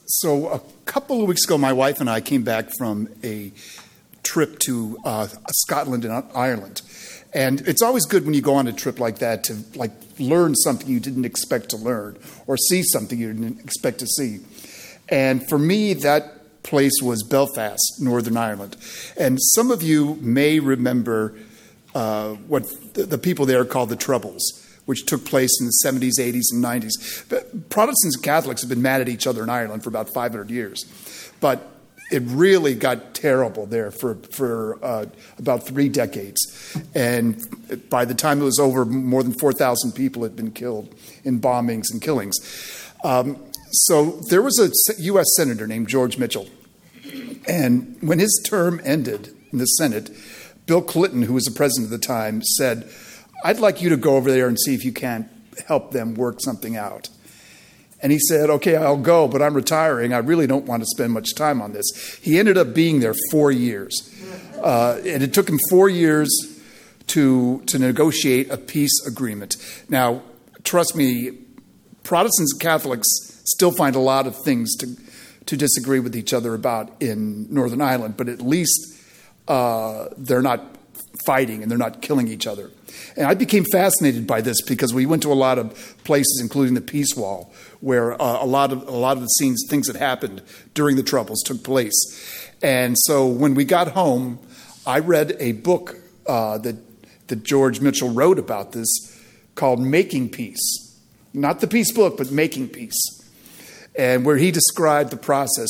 So a couple of weeks ago, my wife and I came back from a trip to Scotland and Ireland. And it's always good when you go on a trip like that to learn something you didn't expect to learn or see something you didn't expect to see. And for me, that place was Belfast, Northern Ireland. And some of you may remember what the people there called the Troubles, which took place in the 70s, 80s, and 90s. But Protestants and Catholics have been mad at each other in Ireland for about 500 years. But it really got terrible there for about 3 decades. And by the time it was over, more than 4,000 people had been killed in bombings and killings. So there was a U.S. senator named George Mitchell. And when his term ended in the Senate, Bill Clinton, who was the president at the time, said, "I'd like you to go over there and see if you can't help them work something out." And he said, "Okay, I'll go, but I'm retiring. I really don't want to spend much time on this." He ended up being there 4 years. And it took him 4 years to negotiate a peace agreement. Now, trust me, Protestants and Catholics still find a lot of things to disagree with each other about in Northern Ireland, but at least they're not fighting and they're not killing each other. And I became fascinated by this because we went to a lot of places, including the Peace Wall, where a lot of the things that happened during the Troubles took place. And so when we got home, I read a book that George Mitchell wrote about this called Making Peace. Not the peace book, but Making Peace. And where he described the process,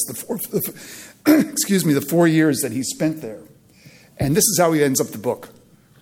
the 4 years that he spent there. And this is how he ends up the book.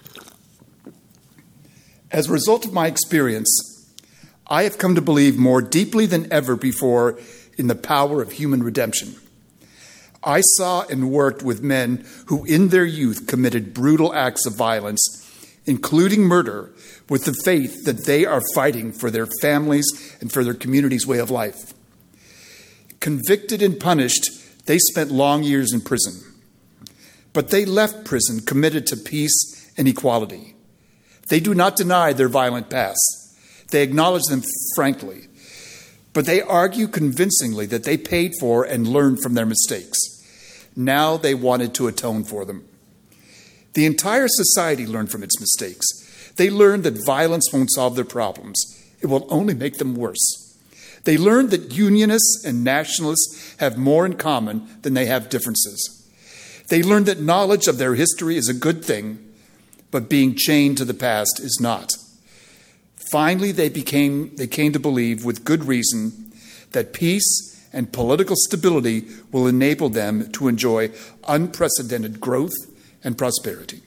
"As a result of my experience, I have come to believe more deeply than ever before in the power of human redemption. I saw and worked with men who in their youth committed brutal acts of violence, including murder, with the faith that they are fighting for their families and for their community's way of life. Convicted and punished, they spent long years in prison. But they left prison committed to peace and equality. They do not deny their violent past. They acknowledge them frankly. But they argue convincingly that they paid for and learned from their mistakes. Now they wanted to atone for them. The entire society learned from its mistakes. They learned that violence won't solve their problems. It will only make them worse. They learned that unionists and nationalists have more in common than they have differences. They learned that knowledge of their history is a good thing, but being chained to the past is not. Finally, they came to believe, with good reason, that peace and political stability will enable them to enjoy unprecedented growth and prosperity."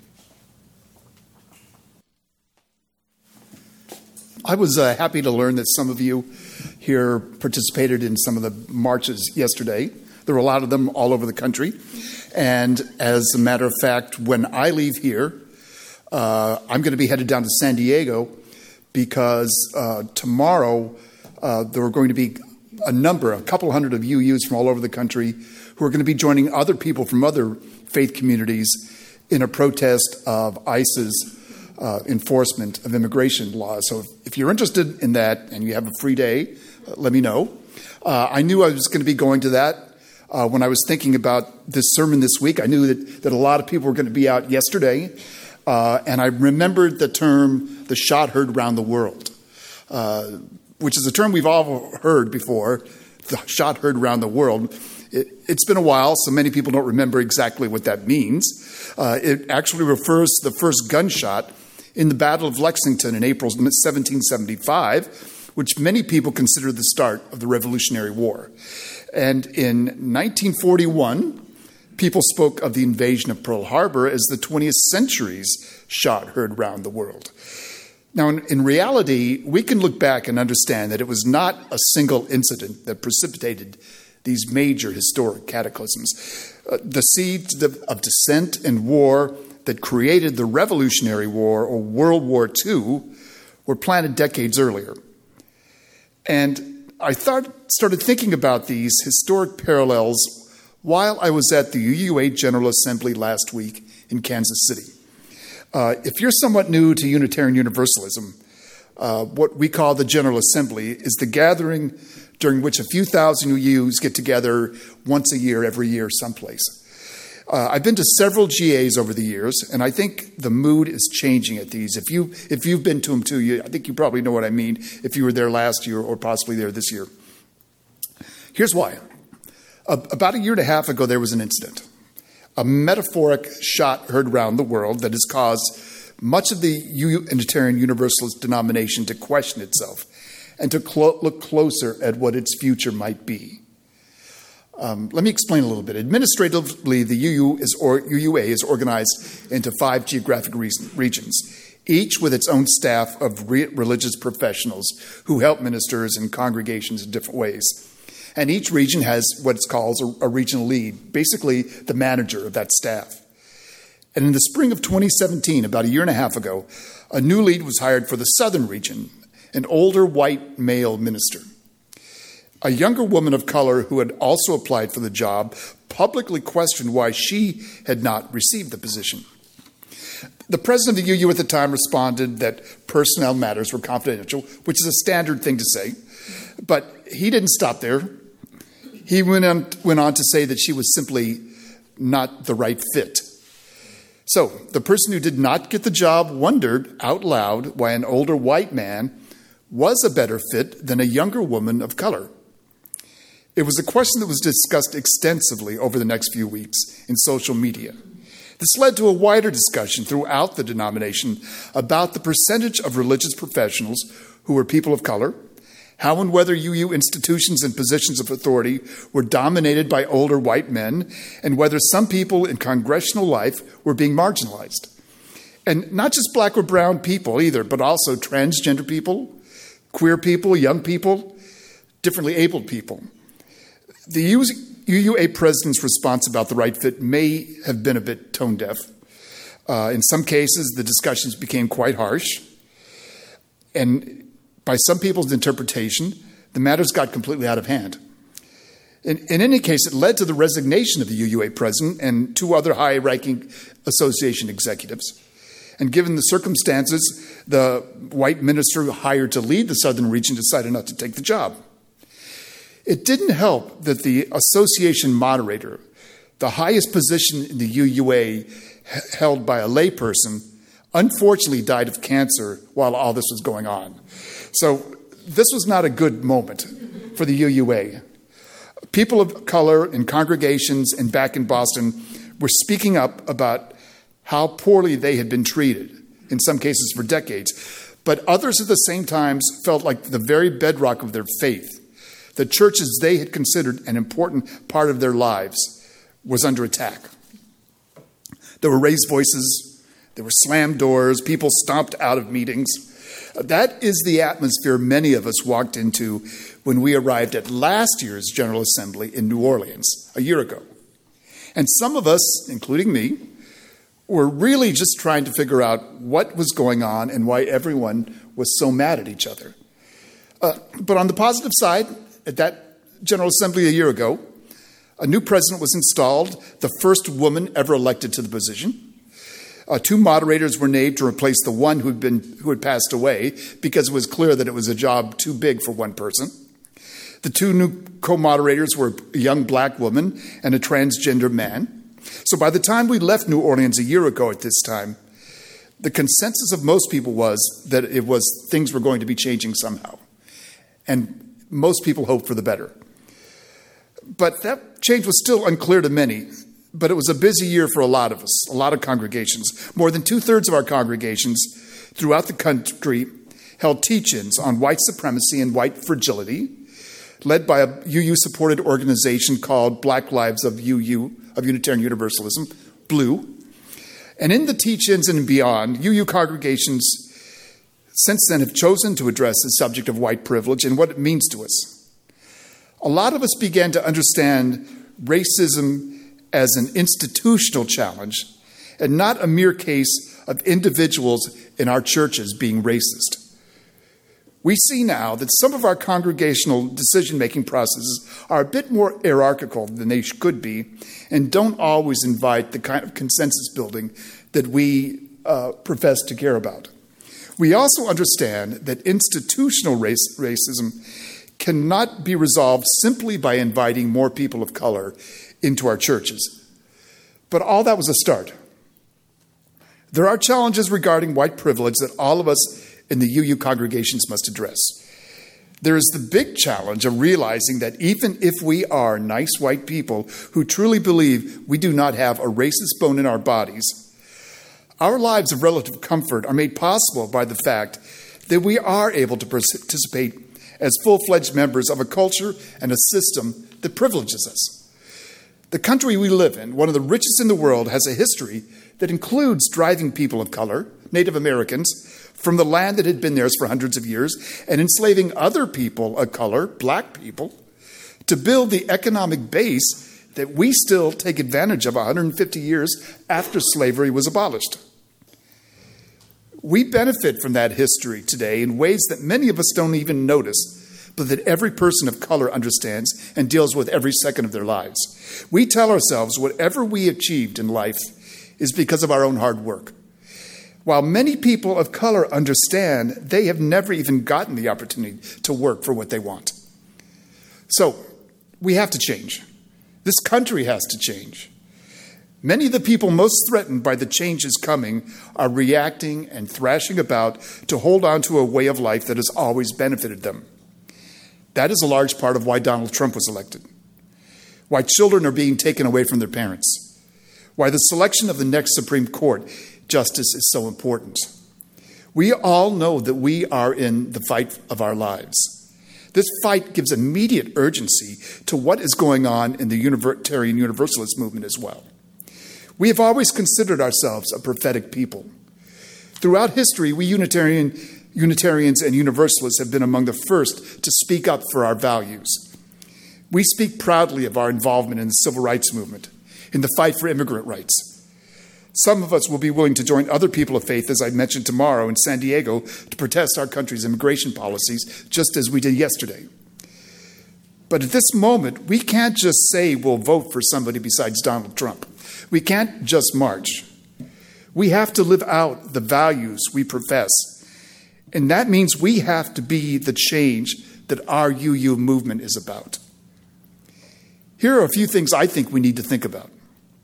I was happy to learn that some of you here participated in some of the marches yesterday. There were a lot of them all over the country. And as a matter of fact, when I leave here, I'm going to be headed down to San Diego because tomorrow there are going to be a couple hundred of UUs from all over the country who are going to be joining other people from other faith communities in a protest of ICE's enforcement of immigration laws. So if you're interested in that and you have a free day, let me know. I knew I was going to be going to that. When I was thinking about this sermon this week, I knew that a lot of people were going to be out yesterday. And I remembered the term, the shot heard around the world, which is a term we've all heard before, the shot heard around the world. It's been a while, so many people don't remember exactly what that means. It actually refers to the first gunshot in the Battle of Lexington in April 1775, which many people consider the start of the Revolutionary War. And in 1941, people spoke of the invasion of Pearl Harbor as the 20th century's shot heard around the world. Now, in reality, we can look back and understand that it was not a single incident that precipitated these major historic cataclysms. The seeds of dissent and war that created the Revolutionary War, or World War II, were planted decades earlier. And I started thinking about these historic parallels while I was at the UUA General Assembly last week in Kansas City. If you're somewhat new to Unitarian Universalism, what we call the General Assembly is the gathering during which a few thousand UUs get together once a year, every year, someplace. I've been to several GAs over the years, and I think the mood is changing at these. If you've been to them too, I think you probably know what I mean if you were there last year or possibly there this year. Here's why. About a year and a half ago, there was an incident. A metaphoric shot heard around the world that has caused much of the Unitarian Universalist denomination to question itself and to look closer at what its future might be. Let me explain a little bit. Administratively, the UUA is organized into 5 geographic regions, each with its own staff of religious professionals who help ministers and congregations in different ways. And each region has what it's called a regional lead, basically the manager of that staff. And in the spring of 2017, about a year and a half ago, a new lead was hired for the southern region, an older white male minister. A younger woman of color who had also applied for the job publicly questioned why she had not received the position. The president of the UU at the time responded that personnel matters were confidential, which is a standard thing to say. But he didn't stop there. He went on to say that she was simply not the right fit. So the person who did not get the job wondered out loud why an older white man was a better fit than a younger woman of color. It was a question that was discussed extensively over the next few weeks in social media. This led to a wider discussion throughout the denomination about the percentage of religious professionals who were people of color, how and whether UU institutions and positions of authority were dominated by older white men, and whether some people in congregational life were being marginalized. And not just black or brown people either, but also transgender people, queer people, young people, differently abled people. The UUA president's response about the right fit may have been a bit tone deaf. In some cases, the discussions became quite harsh. And by some people's interpretation, the matters got completely out of hand. In any case, it led to the resignation of the UUA president and 2 other high-ranking association executives. And given the circumstances, the white minister hired to lead the southern region decided not to take the job. It didn't help that the association moderator, the highest position in the UUA held by a layperson, unfortunately died of cancer while all this was going on. So this was not a good moment for the UUA. People of color in congregations and back in Boston were speaking up about how poorly they had been treated, in some cases for decades. But others at the same time felt like the very bedrock of their faith, the churches they had considered an important part of their lives, was under attack. There were raised voices, there were slammed doors, people stomped out of meetings. That is the atmosphere many of us walked into when we arrived at last year's General Assembly in New Orleans a year ago. And some of us, including me, were really just trying to figure out what was going on and why everyone was so mad at each other. But on the positive side, at that General Assembly a year ago, a new president was installed, the first woman ever elected to the position. 2 moderators were named to replace the one who had passed away because it was clear that it was a job too big for one person. The 2 new co-moderators were a young black woman and a transgender man. So by the time we left New Orleans a year ago at this time, the consensus of most people was that things were going to be changing somehow. And most people hoped for the better. But that change was still unclear to many. But it was a busy year for a lot of us, a lot of congregations. More than 2/3 of our congregations throughout the country held teach-ins on white supremacy and white fragility, led by a UU-supported organization called Black Lives of Unitarian Universalism, BLUE. And in the teach-ins and beyond, UU congregations since then have chosen to address the subject of white privilege and what it means to us. A lot of us began to understand racism as an institutional challenge and not a mere case of individuals in our churches being racist. We see now that some of our congregational decision-making processes are a bit more hierarchical than they could be and don't always invite the kind of consensus building that we profess to care about. We also understand that institutional racism cannot be resolved simply by inviting more people of color into our churches. But all that was a start. There are challenges regarding white privilege that all of us in the UU congregations must address. There is the big challenge of realizing that even if we are nice white people who truly believe we do not have a racist bone in our bodies, our lives of relative comfort are made possible by the fact that we are able to participate as full-fledged members of a culture and a system that privileges us. The country we live in, one of the richest in the world, has a history that includes driving people of color, Native Americans, from the land that had been theirs for hundreds of years and enslaving other people of color, black people, to build the economic base that we still take advantage of 150 years after slavery was abolished. We benefit from that history today in ways that many of us don't even notice, but that every person of color understands and deals with every second of their lives. We tell ourselves whatever we achieved in life is because of our own hard work. While many people of color understand, they have never even gotten the opportunity to work for what they want. So, we have to change. This country has to change. Many of the people most threatened by the changes coming are reacting and thrashing about to hold on to a way of life that has always benefited them. That is a large part of why Donald Trump was elected, why children are being taken away from their parents, why the selection of the next Supreme Court justice is so important. We all know that we are in the fight of our lives. This fight gives immediate urgency to what is going on in the Unitarian Universalist movement as well. We have always considered ourselves a prophetic people. Throughout history, we Unitarians and Universalists have been among the first to speak up for our values. We speak proudly of our involvement in the civil rights movement, in the fight for immigrant rights. Some of us will be willing to join other people of faith, as I mentioned tomorrow in San Diego, to protest our country's immigration policies, just as we did yesterday. But at this moment, we can't just say we'll vote for somebody besides Donald Trump. We can't just march. We have to live out the values we profess. And that means we have to be the change that our UU movement is about. Here are a few things I think we need to think about.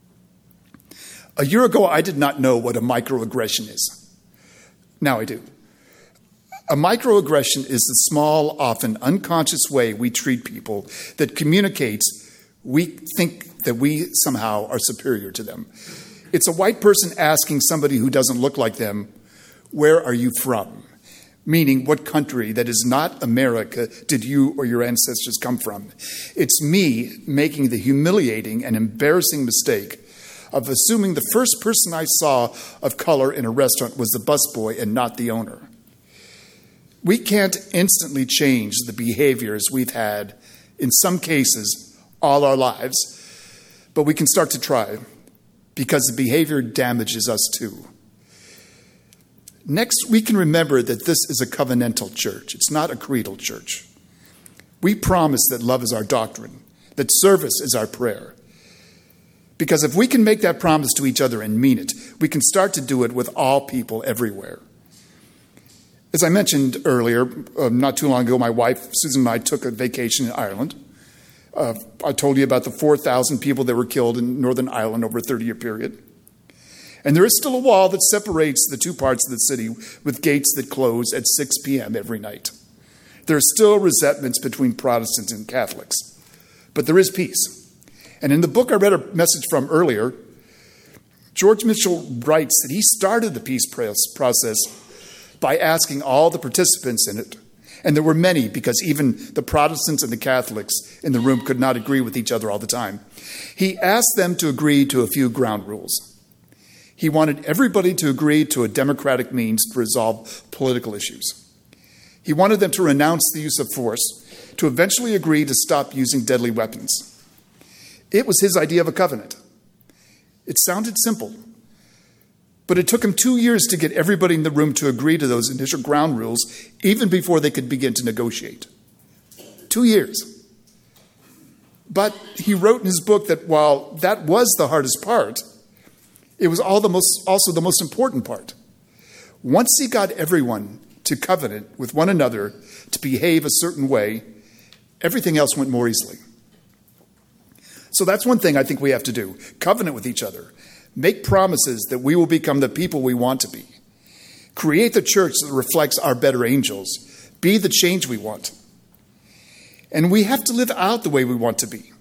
A year ago, I did not know what a microaggression is. Now I do. A microaggression is the small, often unconscious way we treat people that communicates we think that we somehow are superior to them. It's a white person asking somebody who doesn't look like them, "Where are you from?" Meaning, what country that is not America did you or your ancestors come from? It's me making the humiliating and embarrassing mistake of assuming the first person I saw of color in a restaurant was the busboy and not the owner. We can't instantly change the behaviors we've had, in some cases, all our lives, but we can start to try, because the behavior damages us too. Next, we can remember that this is a covenantal church. It's not a creedal church. We promise that love is our doctrine, that service is our prayer. Because if we can make that promise to each other and mean it, we can start to do it with all people everywhere. As I mentioned earlier, not too long ago, my wife, Susan, and I took a vacation in Ireland. I told you about the 4,000 people that were killed in Northern Ireland over a 30-year period. And there is still a wall that separates the two parts of the city with gates that close at 6 p.m. every night. There are still resentments between Protestants and Catholics, but there is peace. And in the book I read a message from earlier, George Mitchell writes that he started the peace process by asking all the participants in it, and there were many because even the Protestants and the Catholics in the room could not agree with each other all the time. He asked them to agree to a few ground rules. He wanted everybody to agree to a democratic means to resolve political issues. He wanted them to renounce the use of force, to eventually agree to stop using deadly weapons. It was his idea of a covenant. It sounded simple, but it took him 2 years to get everybody in the room to agree to those initial ground rules, even before they could begin to negotiate. 2 years. But he wrote in his book that while that was the hardest part, it was also the most important part. Once he got everyone to covenant with one another to behave a certain way, Everything else went more easily. So that's one thing I think we have to do. Covenant with each other. Make promises that we will become the people we want to be. Create the church that reflects our better angels. Be the change we want. And we have to live out the way we want to be.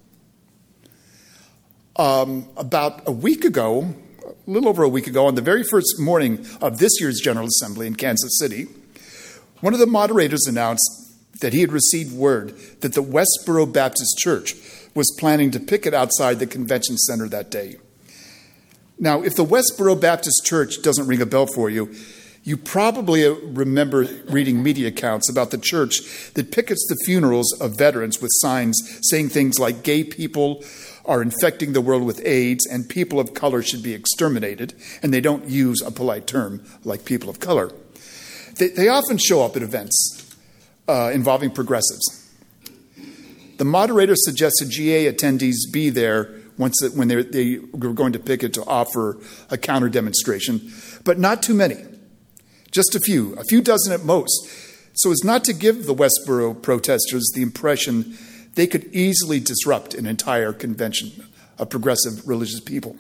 About a week ago, a little over a week ago, on the very first morning of this year's General Assembly in Kansas City, one of the moderators announced that he had received word that the Westboro Baptist Church was planning to picket outside the convention center that day. Now, if the Westboro Baptist Church doesn't ring a bell for you, you probably remember reading media accounts about the church that pickets the funerals of veterans with signs saying things like gay people are infecting the world with AIDS and people of color should be exterminated, and they don't use a polite term like people of color. They often show up at events involving progressives. The moderator suggested GA attendees be there when they were going to picket to offer a counter demonstration, but not too many. Just a few dozen at most, so as not to give the Westboro protesters the impression they could easily disrupt an entire convention of progressive religious people.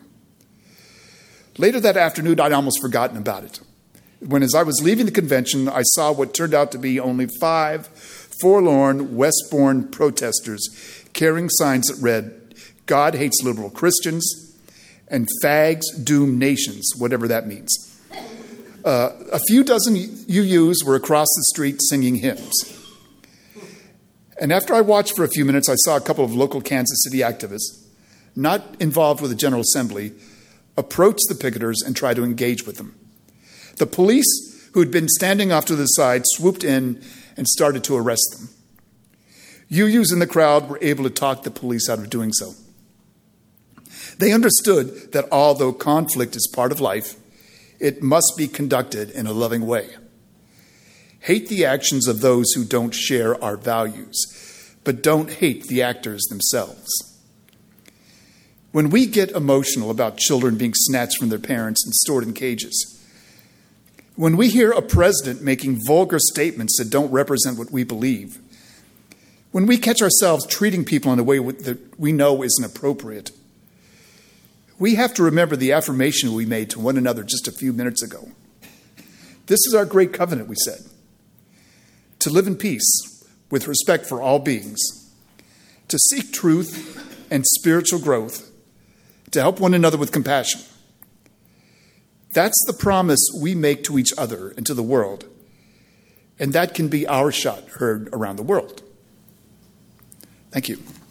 Later that afternoon, I'd almost forgotten about it. When, as I was leaving the convention, I saw what turned out to be only 5 forlorn Westbourne protesters carrying signs that read, "God hates liberal Christians," and "Fags doom nations," whatever that means. A few dozen UUs were across the street singing hymns. And after I watched for a few minutes, I saw a couple of local Kansas City activists, not involved with the General Assembly, approach the picketers and try to engage with them. The police, who had been standing off to the side, swooped in and started to arrest them. UUs in the crowd were able to talk the police out of doing so. They understood that although conflict is part of life, it must be conducted in a loving way. Hate the actions of those who don't share our values, but don't hate the actors themselves. When we get emotional about children being snatched from their parents and stored in cages, when we hear a president making vulgar statements that don't represent what we believe, when we catch ourselves treating people in a way that we know isn't appropriate, we have to remember the affirmation we made to one another just a few minutes ago. This is our great covenant, we said. To live in peace with respect for all beings, to seek truth and spiritual growth, to help one another with compassion. That's the promise we make to each other and to the world, and that can be our shot heard around the world. Thank you.